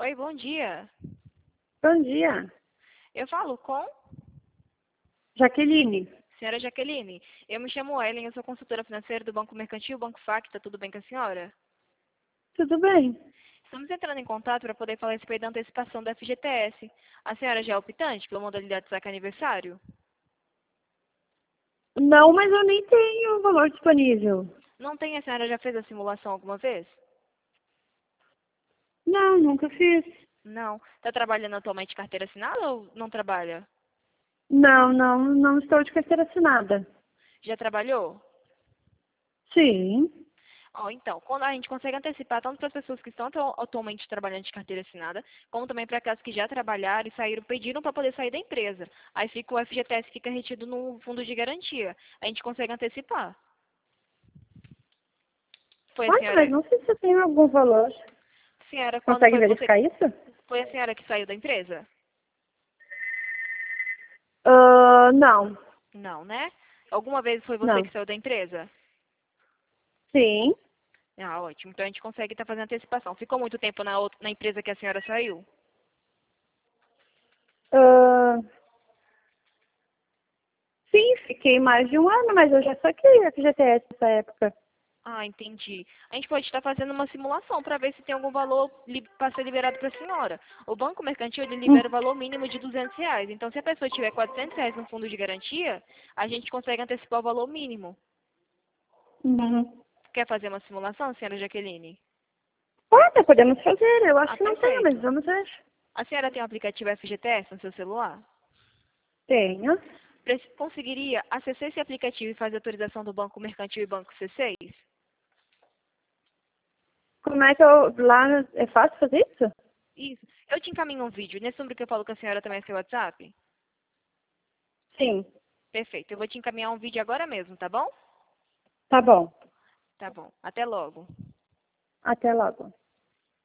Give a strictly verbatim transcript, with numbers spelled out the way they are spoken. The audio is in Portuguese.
Oi, bom dia. Bom dia, Eu falo com Jaqueline. senhora Jaqueline. Eu me chamo Ellen, eu sou consultora financeira do Banco Mercantil, Banco Facta. Tudo bem com a senhora? Tudo bem? Estamos entrando em contato para poder falar a respeito da antecipação da F G T S. A senhora já é optante pela modalidade de saque aniversário? Não, mas eu nem tenho valor disponível. Não tem, a senhora já fez a simulação alguma vez? Não, nunca fiz. Não. Está trabalhando atualmente de carteira assinada ou não trabalha? Não, não, não estou de carteira assinada. Já trabalhou? Sim. Ó, então, quando a gente consegue antecipar tanto para as pessoas que estão atu- atualmente trabalhando de carteira assinada, como também para aquelas que já trabalharam e saíram, pediram para poder sair da empresa. Aí fica o F G T S fica retido no fundo de garantia. A gente consegue antecipar. Foi a Olha, mas senhora, não sei se eu tenho algum valor. senhora, quando Consegue foi você, verificar isso? foi a senhora que saiu da empresa? Ah, não. Não, né? Alguma vez foi você que Não. saiu da empresa? Sim. Ah, ótimo. Então a gente consegue estar fazendo antecipação. Ficou muito tempo na, outra- na empresa que a senhora saiu? Ah, sim, fiquei mais de um ano, mas eu já saquei a F G T S nessa época. Ah, entendi. A gente pode estar fazendo uma simulação para ver se tem algum valor para ser liberado para a senhora. O Banco Mercantil ele Hum. libera o valor mínimo de duzentos reais. Então, se a pessoa tiver quatrocentos reais no fundo de garantia, a gente consegue antecipar o valor mínimo. Uhum. Quer fazer uma simulação, senhora Jaqueline? Olha, podemos fazer. Eu acho Ah, que não tenho, mas perfeito. vamos ver. A senhora tem o aplicativo F G T S no seu celular? Tenho. Pre- Conseguiria acessar esse aplicativo e fazer autorização do Banco Mercantil e Banco C seis? Como é que eu... Lá é fácil fazer isso? Isso. Eu te encaminho um vídeo. Nesse número que eu falo com a senhora também é seu WhatsApp? Sim. Perfeito. Eu vou te encaminhar um vídeo agora mesmo, tá bom? Tá bom. Tá bom. Até logo. Até logo.